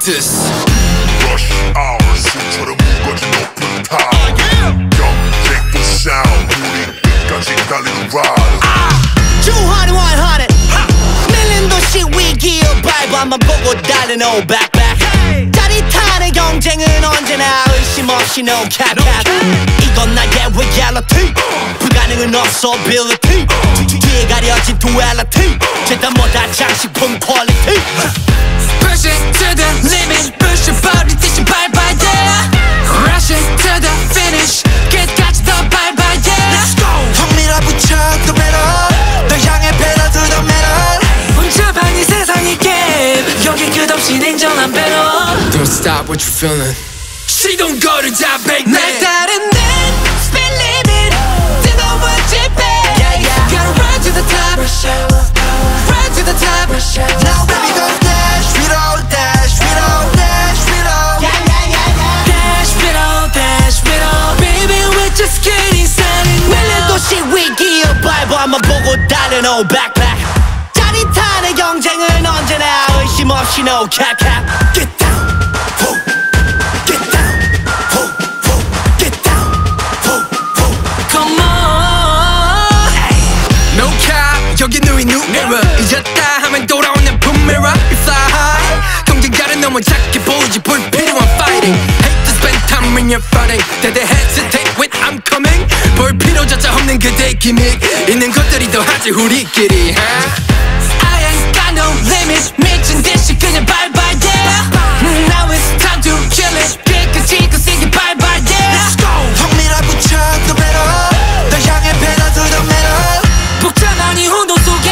this. Rush hour 술처럼 무거진 높은 타워 경쟁도 sound 우리 끝까지 달리는 ride 주환이 100 밀린 도시 위기의 발바만 보고 달리는 old backpack 짜릿한 경쟁은 언제나 의심 없이 no cap 이건 나의 reality 불가능은 없어 ability 뒤에 가려진 duality 재단보다 장식품 quality Pushing to the limit pushing 버리듯이 밟아 yeah Rushing to the finish 끝까지 더 밟아 yeah Let's go 형 밀어붙여 the middle 널 향해 pedal to the metal 혼자만 이 세상의 게임 여기 끝없이 냉정한 battle Don't stop what you're feeling 시동 거르자 baby 날 따르는 speed limit 뜨거운 집에 Gotta run to the top Run to the top Now baby go dash we roll dash we roll dash we roll Dash it all dash it all Baby we're just getting started 밀린 도시 위기의 발바만 보고 달리는 old backpack 짜릿한 경쟁은 언제나 의심 없이 no cap Get down Get down Get down Come on No cap 여기 누이 new era 잊었다 하면 돌아오는 boom mirror We fly high 경쟁자는 너무 작게 보이지 불필요한 fighting Hate to spend time when you're fighting 대대 hesitate when I'm coming 볼 필요조차 없는 그대의 기믹 있는 것들이 더 하지 우리끼리 I ain't got no limits 미친 듯이 그냥 밟아 yeah Now it's time to kill it 끝까지 그 세게 밟아 yeah Let's go 형 밀어붙여 the middle 널 향해 pedal to the metal 복잡한 이 혼돈 속에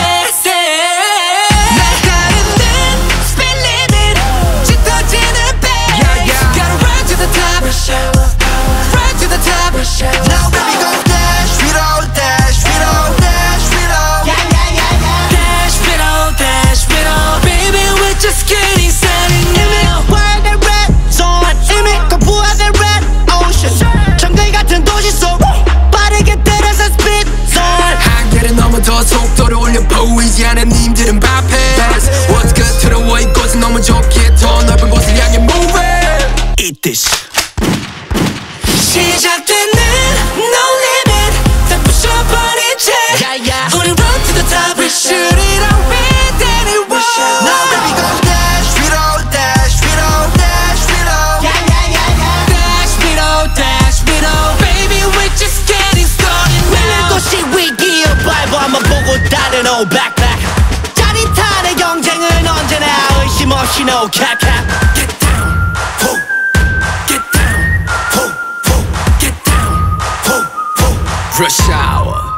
날 따르는 speed limit 짙어지는 pace Gotta run to the top Run to the top Now baby go dash we roll dash we roll dash we roll Dash it all dash it all Baby we're just getting started now Wild and red zone 이미 거부하는 red ocean 정글 같은 도시 속 빠르게 때려서 speed zone 한계를 넘어 더 속도를 올려 보이지 않은 님들은 bypass What's good to the way 이곳은 너무 좁기에 더 넓은 곳을 향해 move it Eat this 시작되는 no limit 다 부셔버리지 우리 run to the top We shoot it all with anyone Now baby go dash we roll dash we roll dash we roll Dash it all dash it all Baby we're just getting started 밀린 now 도시 위기의 발바만 보고 달리는 old backpack 짜릿한 경쟁은 언제나 의심 없이 no cap Get down Get down Rush hour